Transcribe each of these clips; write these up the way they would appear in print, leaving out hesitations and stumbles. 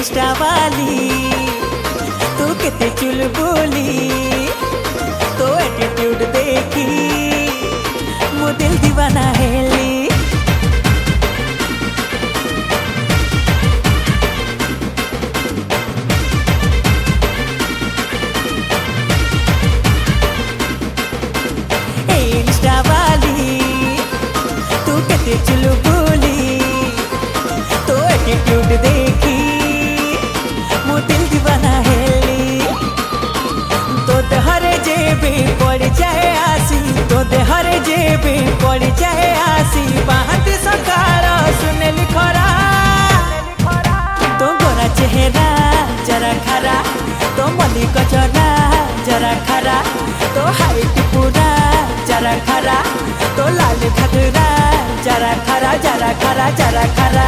Insta वाली तू कितने चुलबुली तो एटीट्यूड देखी मो दिल दीवाना हेली। इंस्टा वाली तू कितने चुलबुली तो एटीट्यूड देखी मो दिल दीवाना हेली। तो हरे जेबे पड़ जाए आसी तो हरे जेबे पड़ जाए आसी बाहती सकाळ सुनेली खरा तो गोरा चेहरा जरा खरा तो मलिक चला जरा खरा तो हाइट पूरा जरा खरा तो लाल घगरा जरा खरा जरा खरा जरा खरा।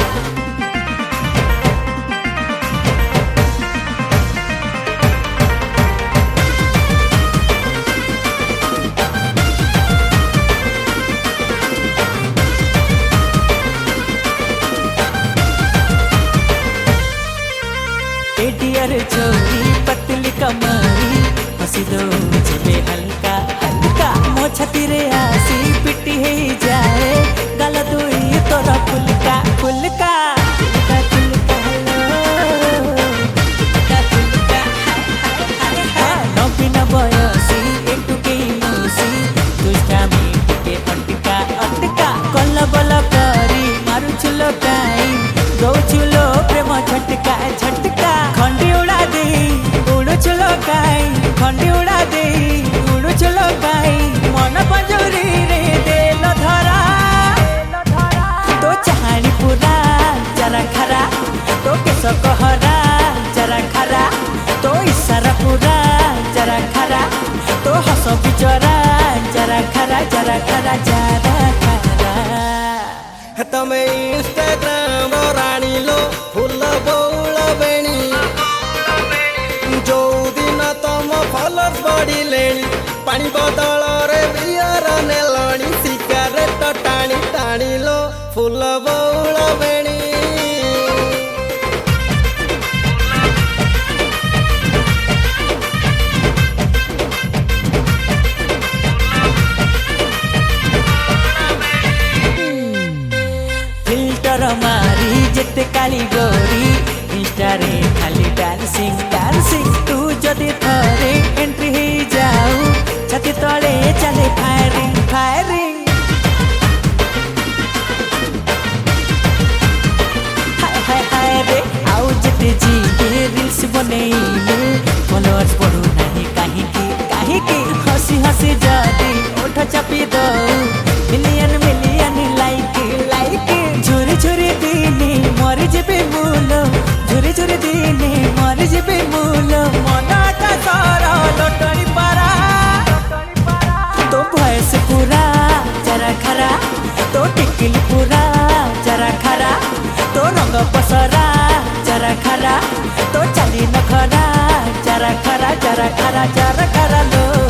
एडियर छोरी पतली कमरी हसी दो जबे हल्का हल्का मो छाती रे आसी पिटी है जाए गल दुई तोरा फुलका फुलका फुलका नबीन बयसी एकटू के मौसी दुष्टा मीटे अटका अटका कल बल करी मारू छुलो काई दो छुलो प्रेम झटका झटका खंडी उड़ा दे उड़ू छुलो काई खंडी उड़ा दे उड़ू छुलो काई मन पंजरी रे देल धरा तो चाहानी पूरा जरा खरा तो केस कहरा जरा खरा तो इशारा पूरा जरा खरा तो हस बिचरा जरा खरा जरा खरा जरा खरा। तमे इंस्टाग्राम राणी लो फुल बौल बेणी जो दिन तम फॉलोअर्स बढ़िले पानी बदल रे बियर नेलणी सिगारेट टाणी टाणी लो फुल बौल बेणी। फिल्टर मारी जेते काली गोरी इंस्टा रे खाली डांसिंग डांसिंग तू जदि थरे एंट्री ही जाऊ छाती तले चले फायरिंग फायरिंग। हाय हाय हाय रे आउ जेते जी के रील्स बनेइलु फॉलोअर्स बढ़ू नहीं काहे की हसी हसी जदि ओठ चापी दो मिलियन मिलियन लाइक लाइक झुरी झुरी दिने मर जेबे मूल झुरी झुरी दिने मर जेबे मूल मनटा सर लटणी पारा तो भयस पूरा जरा खरा तो टिकिल पूरा जरा खरा तो रंग पसरा जरा खरा तो चाली नखरा जरा खरा जरा खरा लो।